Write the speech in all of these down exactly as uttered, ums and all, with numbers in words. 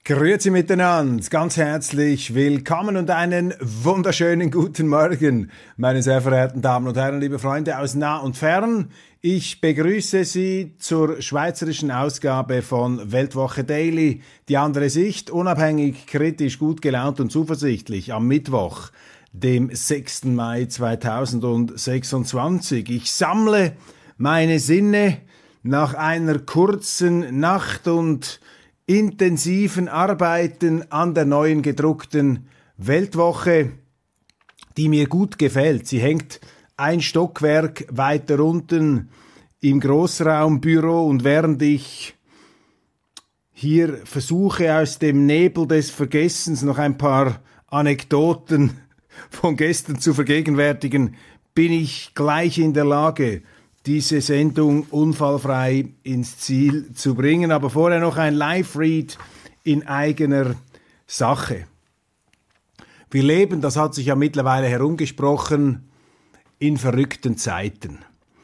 Grüezi miteinander, ganz herzlich willkommen und einen wunderschönen guten Morgen, meine sehr verehrten Damen und Herren, liebe Freunde aus nah und fern. Ich begrüße Sie zur schweizerischen Ausgabe von Weltwoche Daily, die andere Sicht, unabhängig, kritisch, gut gelaunt und zuversichtlich am Mittwoch, dem sechsten Mai zweitausendsechsundzwanzig. Ich sammle meine Sinne nach einer kurzen Nacht und intensiven Arbeiten an der neuen gedruckten Weltwoche, die mir gut gefällt. Sie hängt ein Stockwerk weiter unten im Großraumbüro und während ich hier versuche, aus dem Nebel des Vergessens noch ein paar Anekdoten von gestern zu vergegenwärtigen, bin ich gleich in der Lage, diese Sendung unfallfrei ins Ziel zu bringen. Aber vorher noch ein Live-Read in eigener Sache. Wir leben, das hat sich ja mittlerweile herumgesprochen, in verrückten Zeiten.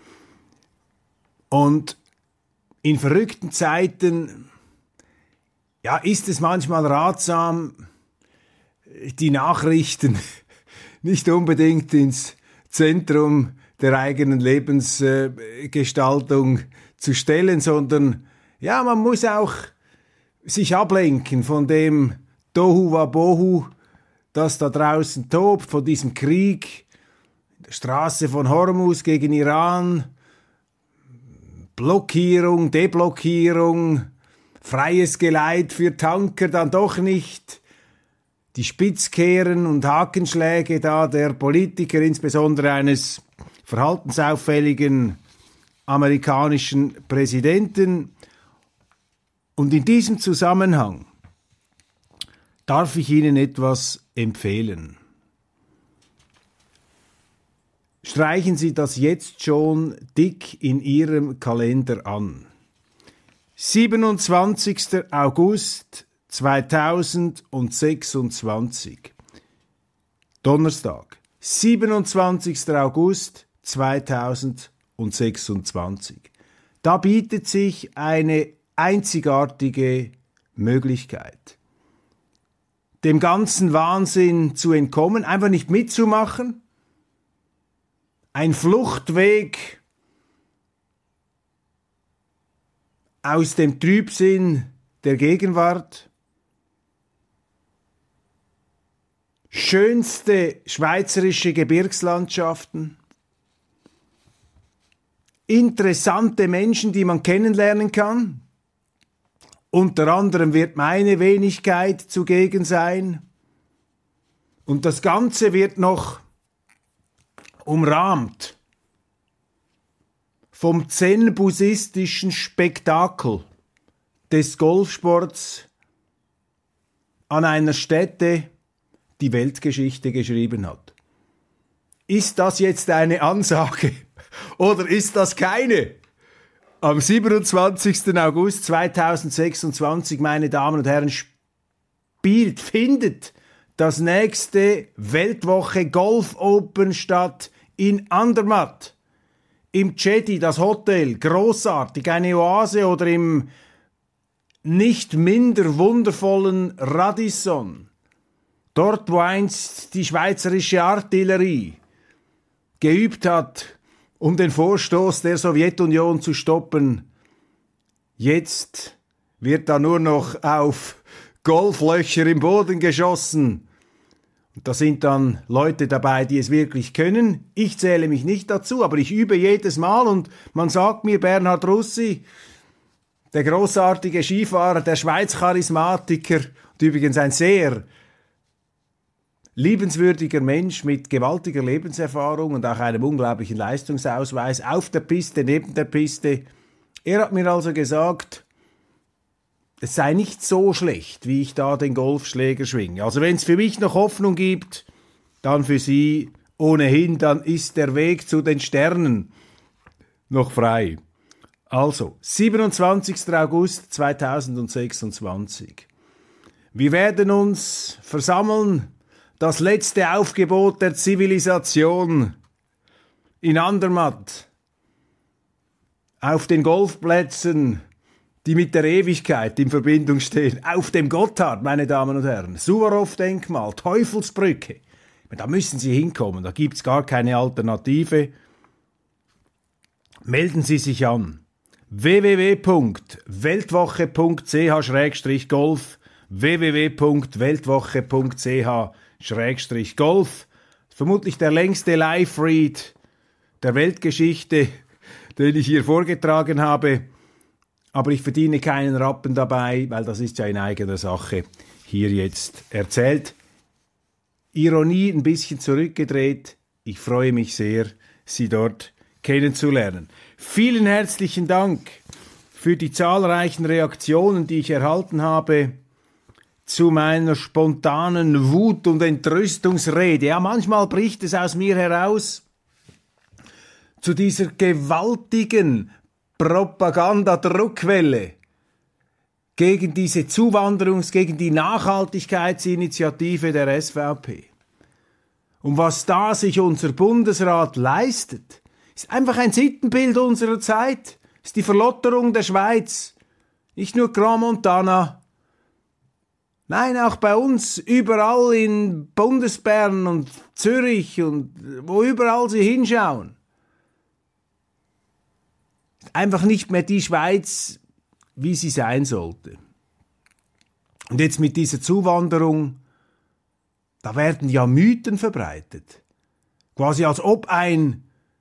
Und in verrückten Zeiten, ja, ist es manchmal ratsam, die Nachrichten nicht unbedingt ins Zentrum der eigenen Lebensgestaltung äh, zu stellen, sondern ja, man muss auch sich ablenken von dem Tohu Wabohu, das da draußen tobt, von diesem Krieg, der Straße von Hormuz gegen Iran, Blockierung, Deblockierung, freies Geleit für Tanker, dann doch nicht, die Spitzkehren und Hakenschläge da der Politiker, insbesondere eines verhaltensauffälligen amerikanischen Präsidenten. Und in diesem Zusammenhang darf ich Ihnen etwas empfehlen. Streichen Sie das jetzt schon dick in Ihrem Kalender an. siebenundzwanzigster August zweitausendsechsundzwanzig. Donnerstag, siebenundzwanzigster August zweitausendsechsundzwanzig. Da bietet sich eine einzigartige Möglichkeit, dem ganzen Wahnsinn zu entkommen, einfach nicht mitzumachen, ein Fluchtweg aus dem Trübsinn der Gegenwart, schönste schweizerische Gebirgslandschaften, interessante Menschen, die man kennenlernen kann. Unter anderem wird meine Wenigkeit zugegen sein. Und das Ganze wird noch umrahmt vom zen-buddhistischen Spektakel des Golfsports an einer Stätte, die Weltgeschichte geschrieben hat. Ist das jetzt eine Ansage? Oder ist das keine? Am siebenundzwanzigster August zweitausendsechsundzwanzig, meine Damen und Herren, spielt, findet das nächste Weltwoche Golf Open statt in Andermatt. Im Cedi, das Hotel, großartig, eine Oase, oder im nicht minder wundervollen Radisson. Dort, wo einst die schweizerische Artillerie geübt hat, um den Vorstoß der Sowjetunion zu stoppen. Jetzt wird da nur noch auf Golflöcher im Boden geschossen. Und da sind dann Leute dabei, die es wirklich können. Ich zähle mich nicht dazu, aber ich übe jedes Mal und man sagt mir, Bernhard Russi, der großartige Skifahrer, der Schweiz-Charismatiker und übrigens ein sehr liebenswürdiger Mensch mit gewaltiger Lebenserfahrung und auch einem unglaublichen Leistungsausweis auf der Piste, neben der Piste. Er hat mir also gesagt, es sei nicht so schlecht, wie ich da den Golfschläger schwinge. Also wenn es für mich noch Hoffnung gibt, dann für Sie ohnehin, dann ist der Weg zu den Sternen noch frei. Also, siebenundzwanzigster August zweitausendsechsundzwanzig. Wir werden uns versammeln, das letzte Aufgebot der Zivilisation in Andermatt, auf den Golfplätzen die mit der Ewigkeit in Verbindung stehen. Auf dem Gotthard, meine Damen und Herren, Suwarow-Denkmal, Teufelsbrücke. Da müssen Sie hinkommen, da gibt's gar keine Alternative. Melden Sie sich an. w w w punkt weltwoche punkt c h schrägstrich golf w w w punkt weltwoche punkt c h schrägstrich golf. Vermutlich der längste Live-Read der Weltgeschichte, den ich hier vorgetragen habe. Aber ich verdiene keinen Rappen dabei, weil das ist ja in eigener Sache hier jetzt erzählt. Ironie ein bisschen zurückgedreht. Ich freue mich sehr, Sie dort kennenzulernen. Vielen herzlichen Dank für die zahlreichen Reaktionen, die ich erhalten habe zu meiner spontanen Wut- und Entrüstungsrede. Ja, manchmal bricht es aus mir heraus zu dieser gewaltigen Propagandadruckwelle gegen diese Zuwanderungs-, gegen die Nachhaltigkeitsinitiative der S V P. Und was da sich unser Bundesrat leistet, ist einfach ein Sittenbild unserer Zeit. Ist die Verlotterung der Schweiz. Nicht nur Grand Montana. Nein, auch bei uns, überall in Bundesbern und Zürich und wo überall Sie hinschauen. Einfach nicht mehr die Schweiz, wie sie sein sollte. Und jetzt mit dieser Zuwanderung, da werden ja Mythen verbreitet. Quasi als ob ein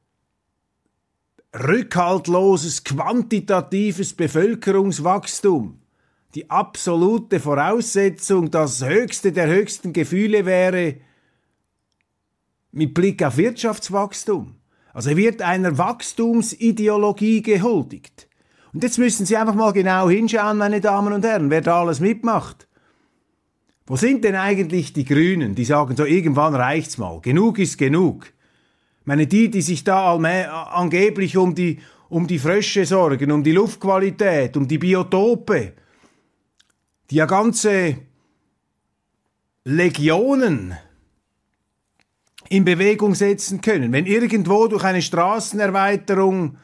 rückhaltloses, quantitatives Bevölkerungswachstum die absolute Voraussetzung, das höchste der höchsten Gefühle wäre mit Blick auf Wirtschaftswachstum. Also wird einer Wachstumsideologie gehuldigt. Und jetzt müssen Sie einfach mal genau hinschauen, meine Damen und Herren, wer da alles mitmacht. Wo sind denn eigentlich die Grünen, die sagen, so irgendwann reicht's mal, genug ist genug. Ich meine, die, die sich da angeblich um die, um die Frösche sorgen, um die Luftqualität, um die Biotope, die ja ganze Legionen in Bewegung setzen können. Wenn irgendwo durch eine Straßenerweiterung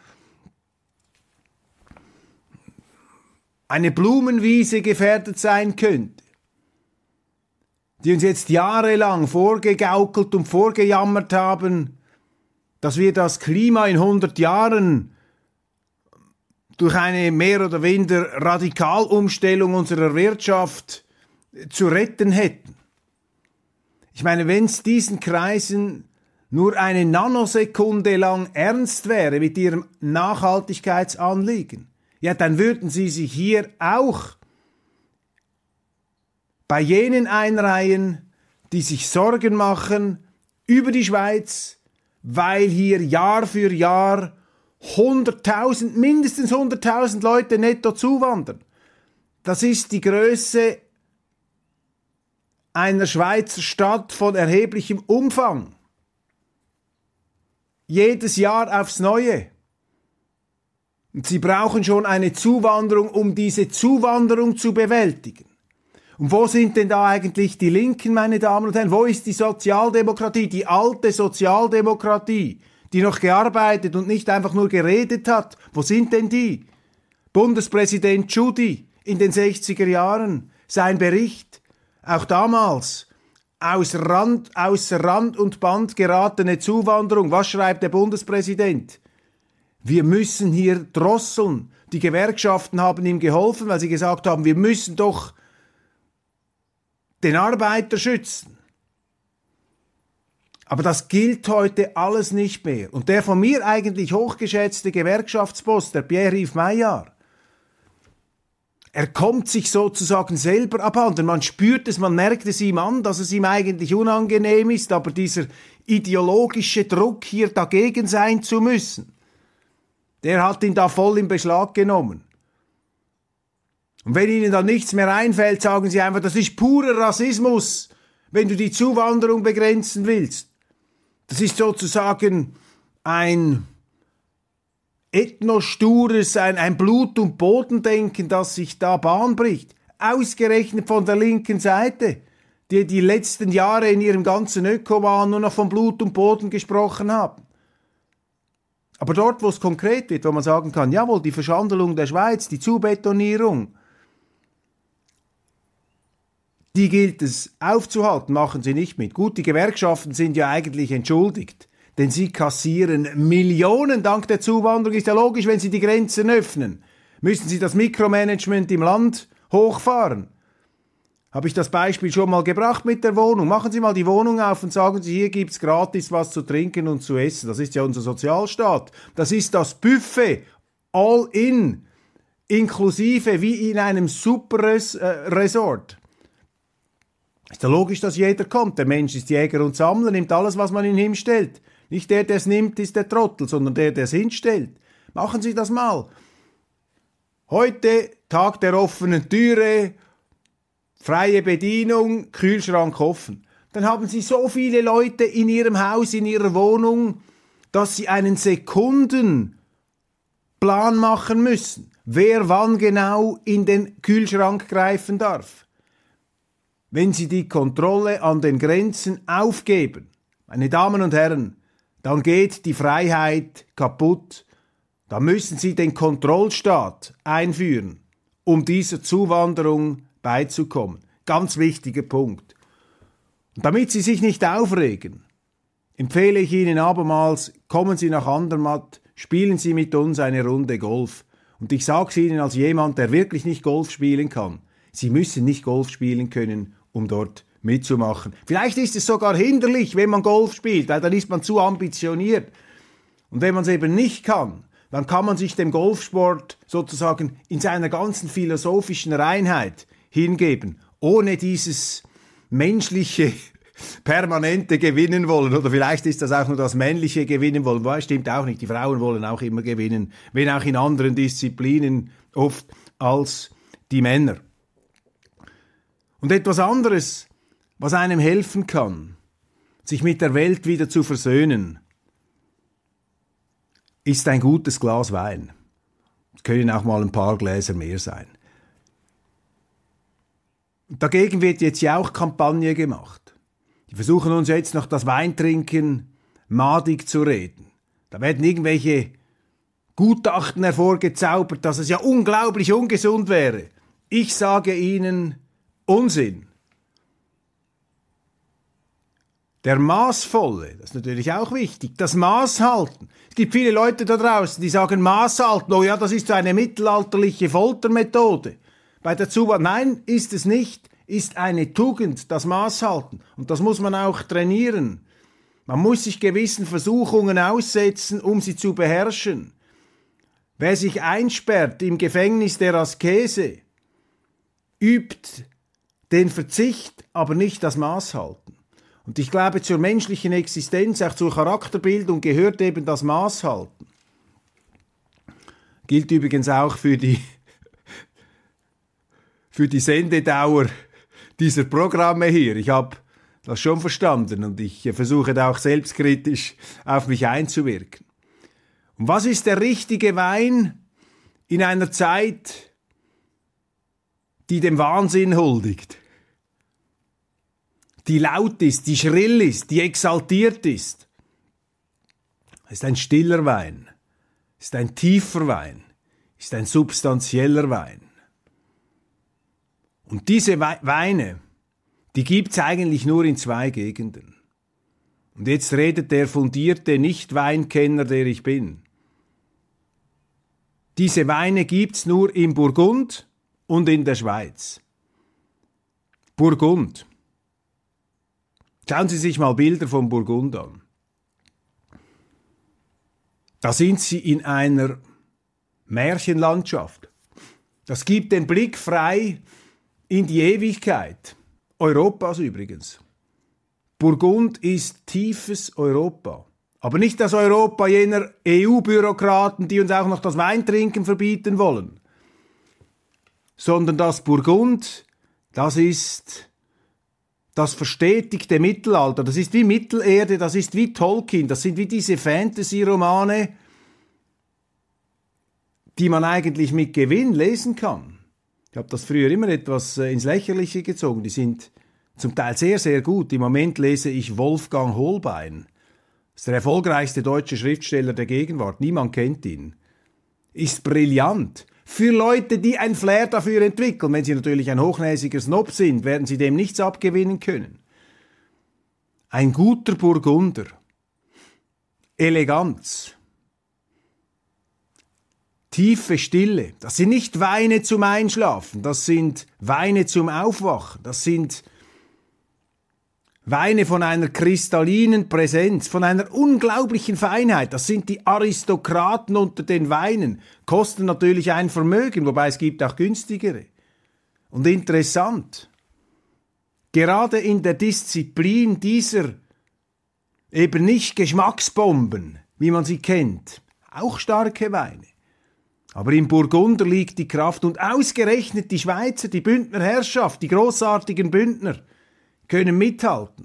eine Blumenwiese gefährdet sein könnte, die uns jetzt jahrelang vorgegaukelt und vorgejammert haben, dass wir das Klima in hundert Jahren durch eine mehr oder weniger Radikalumstellung unserer Wirtschaft zu retten hätten. Ich meine, wenn es diesen Kreisen nur eine Nanosekunde lang ernst wäre mit ihrem Nachhaltigkeitsanliegen, ja, dann würden sie sich hier auch bei jenen einreihen, die sich Sorgen machen über die Schweiz, weil hier Jahr für Jahr hunderttausend, mindestens hunderttausend Leute netto zuwandern. Das ist die Größe einer Schweizer Stadt von erheblichem Umfang. Jedes Jahr aufs Neue. Und sie brauchen schon eine Zuwanderung, um diese Zuwanderung zu bewältigen. Und wo sind denn da eigentlich die Linken, meine Damen und Herren? Wo ist die Sozialdemokratie, die alte Sozialdemokratie, die noch gearbeitet und nicht einfach nur geredet hat? Wo sind denn die? Bundespräsident Tschudi in den sechziger Jahren, sein Bericht, auch damals, aus Rand, außer Rand und Band geratene Zuwanderung. Was schreibt der Bundespräsident? Wir müssen hier drosseln. Die Gewerkschaften haben ihm geholfen, weil sie gesagt haben, wir müssen doch den Arbeiter schützen. Aber das gilt heute alles nicht mehr. Und der von mir eigentlich hochgeschätzte Gewerkschaftsboss, der Pierre-Yves Maillard, er kommt sich sozusagen selber abhanden. Man spürt es, man merkt es ihm an, dass es ihm eigentlich unangenehm ist, aber dieser ideologische Druck, hier dagegen sein zu müssen, der hat ihn da voll in Beschlag genommen. Und wenn Ihnen dann nichts mehr einfällt, sagen Sie einfach, das ist purer Rassismus, wenn du die Zuwanderung begrenzen willst. Das ist sozusagen ein ethnostures, ein, ein Blut- und Bodendenken, das sich da Bahn bricht. Ausgerechnet von der linken Seite, die die letzten Jahre in ihrem ganzen Öko-Wahn nur noch von Blut und Boden gesprochen haben. Aber dort, wo es konkret wird, wo man sagen kann, jawohl, die Verschandelung der Schweiz, die Zubetonierung, die gilt es aufzuhalten, machen Sie nicht mit. Gut, die Gewerkschaften sind ja eigentlich entschuldigt, denn sie kassieren Millionen dank der Zuwanderung. Ist ja logisch, wenn sie die Grenzen öffnen. Müssen sie das Mikromanagement im Land hochfahren? Habe ich das Beispiel schon mal gebracht mit der Wohnung? Machen Sie mal die Wohnung auf und sagen Sie, hier gibt's gratis was zu trinken und zu essen. Das ist ja unser Sozialstaat. Das ist das Buffet, all in, inklusive wie in einem Super-Resort. Ist ja logisch, dass jeder kommt. Der Mensch ist Jäger und Sammler, nimmt alles, was man ihm hinstellt. Nicht der, der es nimmt, ist der Trottel, sondern der, der es hinstellt. Machen Sie das mal. Heute, Tag der offenen Türe, freie Bedienung, Kühlschrank offen. Dann haben Sie so viele Leute in Ihrem Haus, in Ihrer Wohnung, dass Sie einen Sekundenplan machen müssen, wer wann genau in den Kühlschrank greifen darf. Wenn Sie die Kontrolle an den Grenzen aufgeben, meine Damen und Herren, dann geht die Freiheit kaputt. Da müssen Sie den Kontrollstaat einführen, um dieser Zuwanderung beizukommen. Ganz wichtiger Punkt. Und damit Sie sich nicht aufregen, empfehle ich Ihnen abermals, kommen Sie nach Andermatt, spielen Sie mit uns eine Runde Golf. Und ich sage es Ihnen als jemand, der wirklich nicht Golf spielen kann. Sie müssen nicht Golf spielen können, um dort mitzumachen. Vielleicht ist es sogar hinderlich, wenn man Golf spielt, weil dann ist man zu ambitioniert. Und wenn man es eben nicht kann, dann kann man sich dem Golfsport sozusagen in seiner ganzen philosophischen Reinheit hingeben, ohne dieses menschliche, permanente Gewinnen wollen. Oder vielleicht ist das auch nur das männliche Gewinnen wollen. Das stimmt auch nicht. Die Frauen wollen auch immer gewinnen, wenn auch in anderen Disziplinen oft als die Männer. Und etwas anderes, was einem helfen kann, sich mit der Welt wieder zu versöhnen, ist ein gutes Glas Wein. Es können auch mal ein paar Gläser mehr sein. Dagegen wird jetzt ja auch Kampagne gemacht. Die versuchen uns jetzt noch das Weintrinken madig zu reden. Da werden irgendwelche Gutachten hervorgezaubert, dass es ja unglaublich ungesund wäre. Ich sage Ihnen, Unsinn. Der Maßvolle, das ist natürlich auch wichtig, das Maß halten. Es gibt viele Leute da draußen, die sagen Maß halten, oh ja, das ist so eine mittelalterliche Foltermethode. Bei der Zuwanderung, nein, ist es nicht, ist eine Tugend, das Maß halten. Und das muss man auch trainieren. Man muss sich gewissen Versuchungen aussetzen, um sie zu beherrschen. Wer sich einsperrt im Gefängnis der Askese, übt den Verzicht, aber nicht das Maß halten. Und ich glaube, zur menschlichen Existenz, auch zur Charakterbildung gehört eben das Maß halten. Gilt übrigens auch für die, für die Sendedauer dieser Programme hier. Ich habe das schon verstanden und ich versuche da auch selbstkritisch auf mich einzuwirken. Und was ist der richtige Wein in einer Zeit, die dem Wahnsinn huldigt? Die laut ist, die schrill ist, die exaltiert ist. Es ist ein stiller Wein, es ist ein tiefer Wein, es ist ein substanzieller Wein. Und diese Weine, die gibt's eigentlich nur in zwei Gegenden. Und jetzt redet der fundierte Nicht-Weinkenner, der ich bin. Diese Weine gibt's nur im Burgund und in der Schweiz. Burgund. Schauen Sie sich mal Bilder vom Burgund an. Da sind Sie in einer Märchenlandschaft. Das gibt den Blick frei in die Ewigkeit. Europas übrigens. Burgund ist tiefes Europa. Aber nicht das Europa jener E U-Bürokraten, die uns auch noch das Weintrinken verbieten wollen. Sondern das Burgund, das ist das verstetigte Mittelalter, das ist wie Mittelerde, das ist wie Tolkien, das sind wie diese Fantasy-Romane, die man eigentlich mit Gewinn lesen kann. Ich habe das früher immer etwas ins Lächerliche gezogen, die sind zum Teil sehr, sehr gut. Im Moment lese ich Wolfgang Holbein, ist der erfolgreichste deutsche Schriftsteller der Gegenwart, niemand kennt ihn, ist brillant. Für Leute, die ein Flair dafür entwickeln. Wenn sie natürlich ein hochnäsiger Snob sind, werden sie dem nichts abgewinnen können. Ein guter Burgunder. Eleganz. Tiefe Stille. Das sind nicht Weine zum Einschlafen, das sind Weine zum Aufwachen, das sind Weine von einer kristallinen Präsenz, von einer unglaublichen Feinheit. Das sind die Aristokraten unter den Weinen. Kosten natürlich ein Vermögen, wobei es gibt auch günstigere. Und interessant, gerade in der Disziplin dieser eben nicht Geschmacksbomben, wie man sie kennt, auch starke Weine. Aber im Burgunder liegt die Kraft und ausgerechnet die Schweizer, die Bündner Herrschaft, die großartigen Bündner, können mithalten.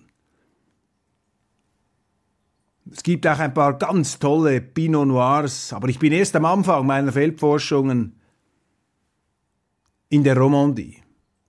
Es gibt auch ein paar ganz tolle Pinot Noirs, aber ich bin erst am Anfang meiner Feldforschungen in der Romandie.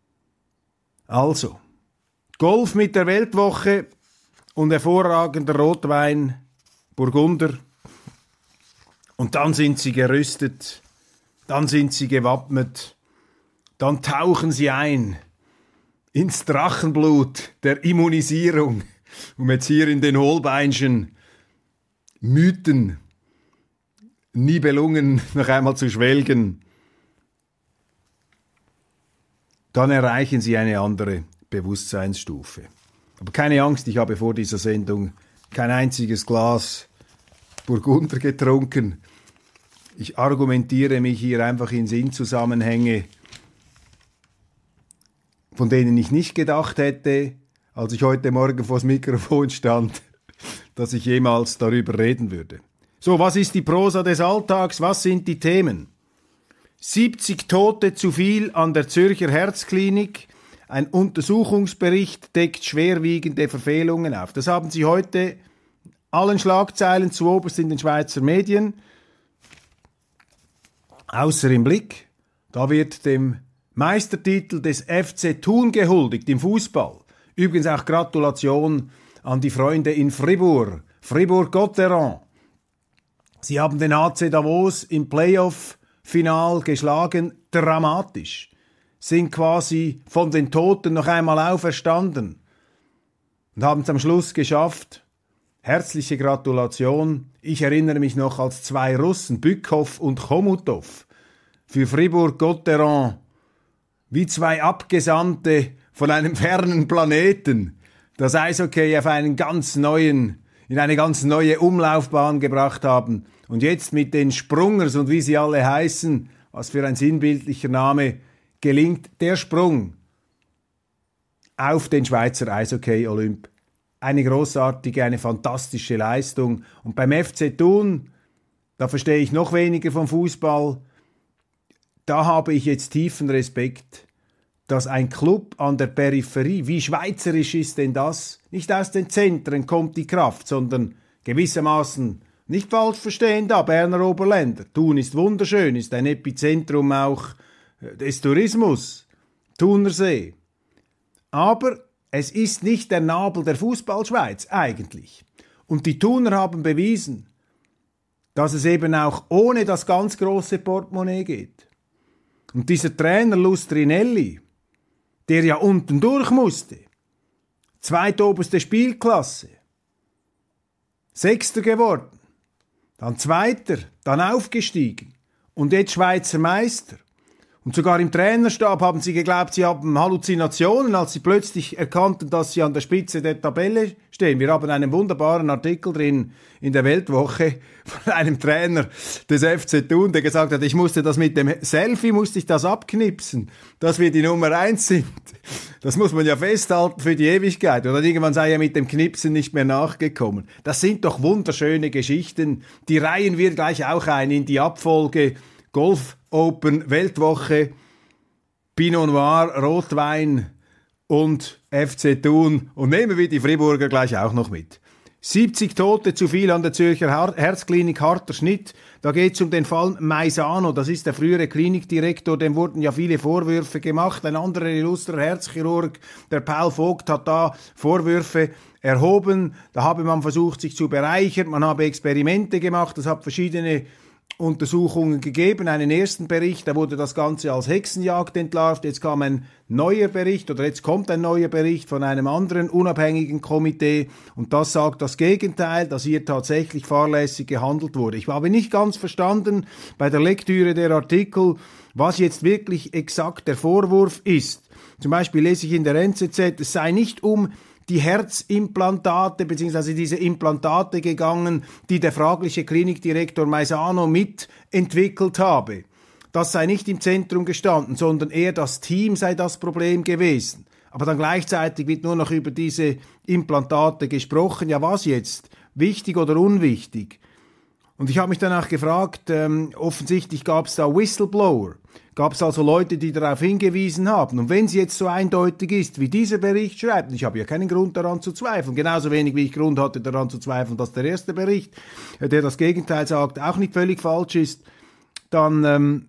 Also, Golf mit der Weltwoche und hervorragender Rotwein, Burgunder. Und dann sind sie gerüstet, dann sind sie gewappnet, dann tauchen sie ein ins Drachenblut der Immunisierung, um jetzt hier in den Holbeinschen Mythen, Nibelungen noch einmal zu schwelgen. Dann erreichen sie eine andere Bewusstseinsstufe. Aber keine Angst, ich habe vor dieser Sendung kein einziges Glas Burgunder getrunken. Ich argumentiere mich hier einfach in Sinnzusammenhänge, von denen ich nicht gedacht hätte, als ich heute Morgen vors Mikrofon stand, dass ich jemals darüber reden würde. So, was ist die Prosa des Alltags? Was sind die Themen? siebzig Tote zu viel an der Zürcher Herzklinik. Ein Untersuchungsbericht deckt schwerwiegende Verfehlungen auf. Das haben Sie heute allen Schlagzeilen zuoberst in den Schweizer Medien. Außer im Blick, da wird dem Meistertitel des F C Thun gehuldigt im Fußball. Übrigens auch Gratulation an die Freunde in Fribourg, Fribourg-Gotteron. Sie haben den H C Davos im Playoff-Final geschlagen, dramatisch. Sind quasi von den Toten noch einmal auferstanden und haben es am Schluss geschafft. Herzliche Gratulation. Ich erinnere mich noch, als zwei Russen, Bückhoff und Chomutov, für Fribourg-Gotteron wie zwei Abgesandte von einem fernen Planeten das Eishockey auf einen ganz neuen, in eine ganz neue Umlaufbahn gebracht haben. Und jetzt mit den Sprungers und wie sie alle heißen, was für ein sinnbildlicher Name, gelingt der Sprung auf den Schweizer Eishockey-Olymp. Eine großartige, eine fantastische Leistung. Und beim F C Thun, da verstehe ich noch weniger vom Fußball, da habe ich jetzt tiefen Respekt, dass ein Club an der Peripherie, wie schweizerisch ist denn das? Nicht aus den Zentren kommt die Kraft, sondern gewissermaßen, nicht falsch verstehen da, Berner Oberländer. Thun ist wunderschön, ist ein Epizentrum auch des Tourismus, Thunersee. Aber es ist nicht der Nabel der Fußballschweiz eigentlich. Und die Thuner haben bewiesen, dass es eben auch ohne das ganz große Portemonnaie geht. Und dieser Trainer Lustrinelli, der ja unten durch musste, zweitoberste Spielklasse, Sechster geworden, dann Zweiter, dann aufgestiegen und jetzt Schweizer Meister. Und sogar im Trainerstab haben sie geglaubt, sie haben Halluzinationen, als sie plötzlich erkannten, dass sie an der Spitze der Tabelle stehen. Wir haben einen wunderbaren Artikel drin in der Weltwoche von einem Trainer des F C Thun, der gesagt hat, ich musste das mit dem Selfie, musste ich das abknipsen, dass wir die Nummer eins sind. Das muss man ja festhalten für die Ewigkeit. Oder irgendwann sei er mit dem Knipsen nicht mehr nachgekommen. Das sind doch wunderschöne Geschichten. Die reihen wir gleich auch ein in die Abfolge Golf Open, Weltwoche, Pinot Noir, Rotwein und F C Thun. Und nehmen wir die Friburger gleich auch noch mit. siebzig Tote zu viel an der Zürcher Herzklinik, harter Schnitt. Da geht es um den Fall Maisano, das ist der frühere Klinikdirektor, dem wurden ja viele Vorwürfe gemacht. Ein anderer illustrer Herzchirurg, der Paul Vogt, hat da Vorwürfe erhoben. Da habe man versucht, sich zu bereichern, man habe Experimente gemacht, es hat verschiedene Untersuchungen gegeben, einen ersten Bericht, da wurde das Ganze als Hexenjagd entlarvt, jetzt kam ein neuer Bericht oder jetzt kommt ein neuer Bericht von einem anderen unabhängigen Komitee und das sagt das Gegenteil, dass hier tatsächlich fahrlässig gehandelt wurde. Ich habe nicht ganz verstanden bei der Lektüre der Artikel, was jetzt wirklich exakt der Vorwurf ist. Zum Beispiel lese ich in der N Z Z, es sei nicht um die Herzimplantate bzw. diese Implantate gegangen, die der fragliche Klinikdirektor Maisano mitentwickelt habe. Das sei nicht im Zentrum gestanden, sondern eher das Team sei das Problem gewesen. Aber dann gleichzeitig wird nur noch über diese Implantate gesprochen. Ja, was jetzt? Wichtig oder unwichtig? Und ich habe mich danach gefragt, ähm, offensichtlich gab es da Whistleblower. Gab es also Leute, die darauf hingewiesen haben. Und wenn es jetzt so eindeutig ist, wie dieser Bericht schreibt, und ich habe ja keinen Grund daran zu zweifeln, genauso wenig wie ich Grund hatte daran zu zweifeln, dass der erste Bericht, der das Gegenteil sagt, auch nicht völlig falsch ist, dann ähm,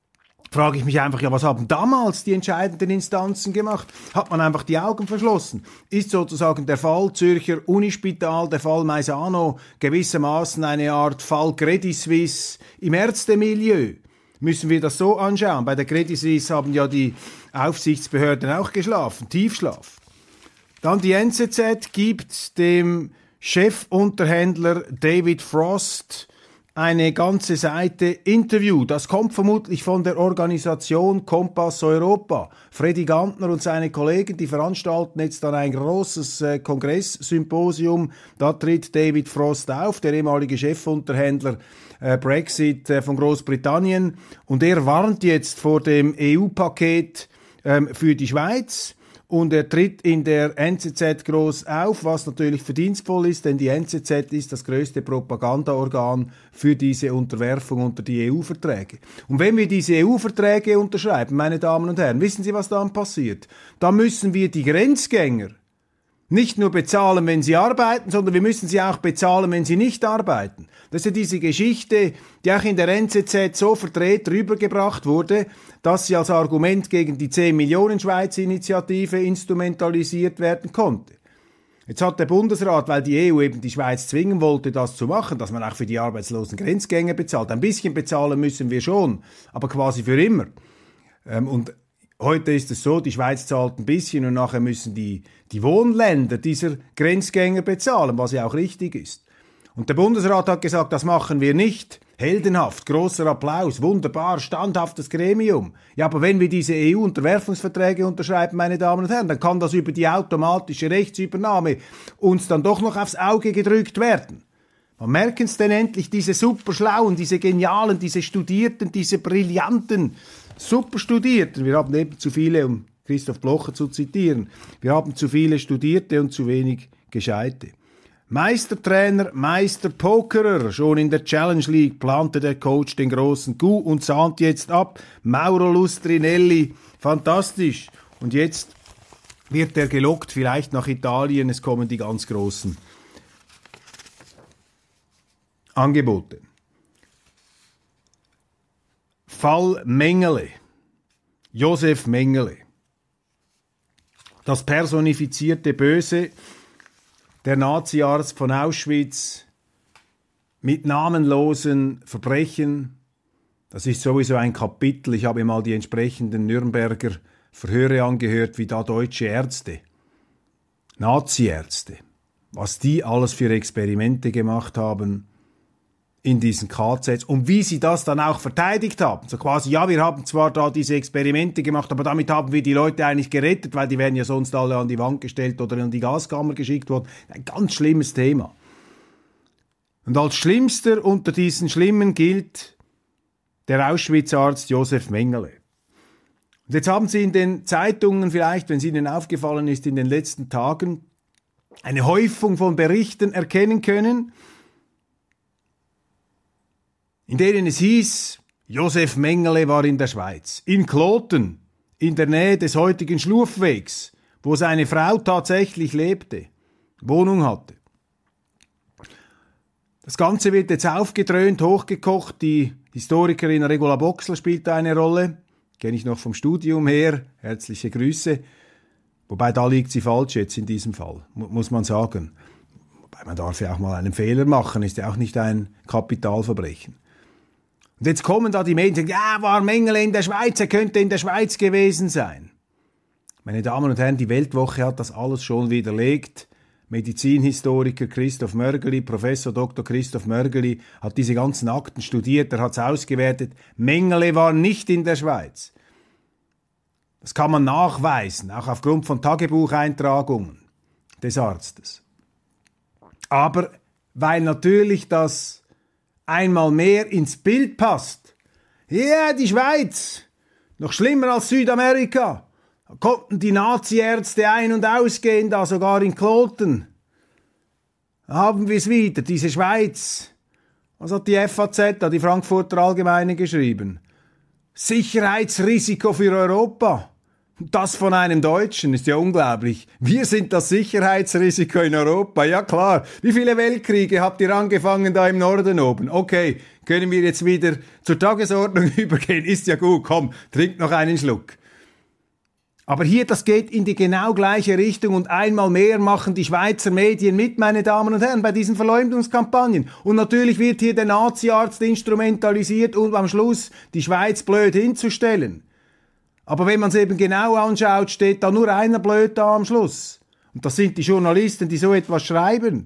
frage ich mich einfach, ja, was haben damals die entscheidenden Instanzen gemacht? Hat man einfach die Augen verschlossen? Ist sozusagen der Fall Zürcher Unispital, der Fall Maisano, gewissermaßen eine Art Fall Credit Suisse im Ärztemilieu? Müssen wir das so anschauen? Bei der Credit Suisse haben ja die Aufsichtsbehörden auch geschlafen, Tiefschlaf. Dann die N Z Z gibt dem Chefunterhändler David Frost eine ganze Seite Interview. Das kommt vermutlich von der Organisation Kompass Europa. Freddy Gantner und seine Kollegen, die veranstalten jetzt dann ein großes äh, Kongresssymposium. Da tritt David Frost auf, der ehemalige Chefunterhändler äh, Brexit äh, von Großbritannien. Und er warnt jetzt vor dem E U-Paket ähm, für die Schweiz. Und er tritt in der N Z Z groß auf, was natürlich verdienstvoll ist, denn die N Z Z ist das größte Propagandaorgan für diese Unterwerfung unter die E U-Verträge. Und wenn wir diese E U-Verträge unterschreiben, meine Damen und Herren, wissen Sie, was dann passiert? Da müssen wir die Grenzgänger nicht nur bezahlen, wenn sie arbeiten, sondern wir müssen sie auch bezahlen, wenn sie nicht arbeiten. Das ist ja diese Geschichte, die auch in der N Z Z so verdreht rübergebracht wurde, dass sie als Argument gegen die zehn Millionen Schweiz-Initiative instrumentalisiert werden konnte. Jetzt hat der Bundesrat, weil die E U eben die Schweiz zwingen wollte, das zu machen, dass man auch für die arbeitslosen Grenzgänger bezahlt. Ein bisschen bezahlen müssen wir schon, aber quasi für immer. Ähm, und heute ist es so, die Schweiz zahlt ein bisschen und nachher müssen die, die Wohnländer dieser Grenzgänger bezahlen, was ja auch richtig ist. Und der Bundesrat hat gesagt, das machen wir nicht. Heldenhaft, großer Applaus, wunderbar, standhaftes Gremium. Ja, aber wenn wir diese E U-Unterwerfungsverträge unterschreiben, meine Damen und Herren, dann kann das über die automatische Rechtsübernahme uns dann doch noch aufs Auge gedrückt werden. Man merken es denn endlich, diese superschlauen, diese genialen, diese Studierten, diese brillanten, Superstudierten. Wir haben eben zu viele, um Christoph Blocher zu zitieren, wir haben zu viele Studierte und zu wenig Gescheite. Meistertrainer, Meisterpokerer, schon in der Challenge League plante der Coach den großen Coup und sahnt jetzt ab. Mauro Lustrinelli, fantastisch. Und jetzt wird er gelockt, vielleicht nach Italien, es kommen die ganz großen Angebote. Fall Mengele, Josef Mengele, das personifizierte Böse, der Nazi-Arzt von Auschwitz mit namenlosen Verbrechen, das ist sowieso ein Kapitel, ich habe mal die entsprechenden Nürnberger Verhöre angehört, wie da deutsche Ärzte, Nazi-Ärzte, was die alles für Experimente gemacht haben in diesen K Zs und wie sie das dann auch verteidigt haben. So quasi, ja, wir haben zwar da diese Experimente gemacht, aber damit haben wir die Leute eigentlich gerettet, weil die wären ja sonst alle an die Wand gestellt oder in die Gaskammer geschickt worden. Ein ganz schlimmes Thema. Und als schlimmster unter diesen Schlimmen gilt der Auschwitz-Arzt Josef Mengele. Und jetzt haben Sie in den Zeitungen vielleicht, wenn es Ihnen aufgefallen ist, in den letzten Tagen eine Häufung von Berichten erkennen können, in denen es hieß, Josef Mengele war in der Schweiz, in Kloten, in der Nähe des heutigen Schlurfwegs, wo seine Frau tatsächlich lebte, Wohnung hatte. Das Ganze wird jetzt aufgedröhnt, hochgekocht. Die Historikerin Regula Boxler spielt da eine Rolle. Kenne ich noch vom Studium her. Herzliche Grüße. Wobei, da liegt sie falsch jetzt in diesem Fall, muss man sagen. Wobei, man darf ja auch mal einen Fehler machen, ist ja auch nicht ein Kapitalverbrechen. Und jetzt kommen da die Medien und sagen, ja, war Mengele in der Schweiz, er könnte in der Schweiz gewesen sein. Meine Damen und Herren, die Weltwoche hat das alles schon widerlegt. Medizinhistoriker Christoph Mörgeli, Professor Doktor Christoph Mörgeli, hat diese ganzen Akten studiert, er hat es ausgewertet. Mengele war nicht in der Schweiz. Das kann man nachweisen, auch aufgrund von Tagebucheintragungen des Arztes. Aber weil natürlich das einmal mehr ins Bild passt. Ja, die Schweiz, noch schlimmer als Südamerika. Da konnten die Nazi-Ärzte ein- und ausgehen, da sogar in Kloten. Da haben wir es wieder, diese Schweiz. Was hat die F A Z, da die Frankfurter Allgemeine geschrieben? Sicherheitsrisiko für Europa. Das von einem Deutschen ist ja unglaublich. Wir sind das Sicherheitsrisiko in Europa. Ja klar. Wie viele Weltkriege habt ihr angefangen da im Norden oben? Okay, können wir jetzt wieder zur Tagesordnung übergehen? Ist ja gut, komm, trink noch einen Schluck. Aber hier, das geht in die genau gleiche Richtung und einmal mehr machen die Schweizer Medien mit, meine Damen und Herren, bei diesen Verleumdungskampagnen. Und natürlich wird hier der Nazi-Arzt instrumentalisiert, um am Schluss die Schweiz blöd hinzustellen. Aber wenn man es eben genau anschaut, steht da nur einer blöd da am Schluss. Und das sind die Journalisten, die so etwas schreiben.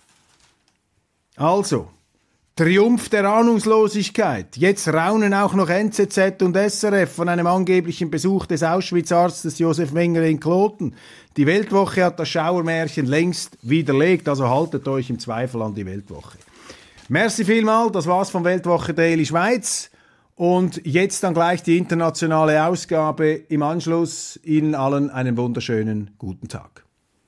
Also, Triumph der Ahnungslosigkeit. Jetzt raunen auch noch N Z Z und S R F von einem angeblichen Besuch des Auschwitz-Arztes Josef Mengele in Kloten. Die Weltwoche hat das Schauermärchen längst widerlegt, also haltet euch im Zweifel an die Weltwoche. Merci vielmal, das war's vom Weltwoche Daily Schweiz. Und jetzt dann gleich die internationale Ausgabe im Anschluss. Ihnen allen einen wunderschönen guten Tag.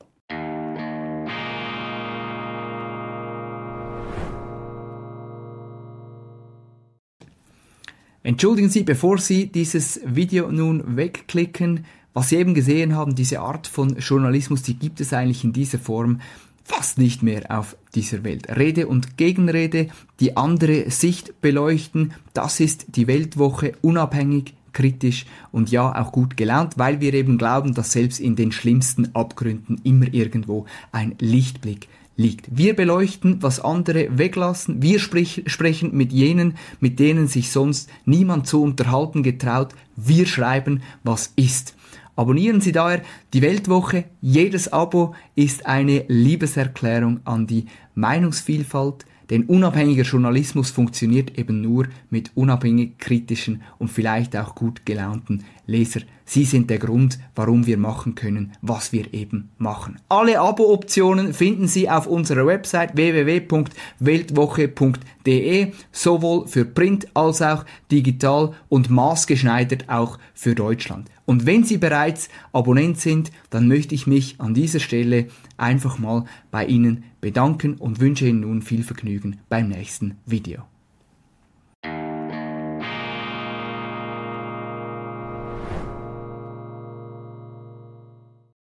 Entschuldigen Sie, bevor Sie dieses Video nun wegklicken, was Sie eben gesehen haben, diese Art von Journalismus, die gibt es eigentlich in dieser Form fast nicht mehr auf dieser Welt. Rede und Gegenrede, die andere Sicht beleuchten, das ist die Weltwoche, unabhängig, kritisch und ja auch gut gelaunt, weil wir eben glauben, dass selbst in den schlimmsten Abgründen immer irgendwo ein Lichtblick liegt. Wir beleuchten, was andere weglassen, wir sprich, sprechen mit jenen, mit denen sich sonst niemand zu unterhalten getraut, wir schreiben, was ist. Abonnieren Sie daher die Weltwoche. Jedes Abo ist eine Liebeserklärung an die Meinungsvielfalt, denn unabhängiger Journalismus funktioniert eben nur mit unabhängig kritischen und vielleicht auch gut gelaunten Leser. Sie sind der Grund, warum wir machen können, was wir eben machen. Alle Abo-Optionen finden Sie auf unserer Website w w w punkt weltwoche punkt d e, sowohl für Print als auch digital und maßgeschneidert auch für Deutschland. Und wenn Sie bereits Abonnent sind, dann möchte ich mich an dieser Stelle einfach mal bei Ihnen bedanken und wünsche Ihnen nun viel Vergnügen beim nächsten Video.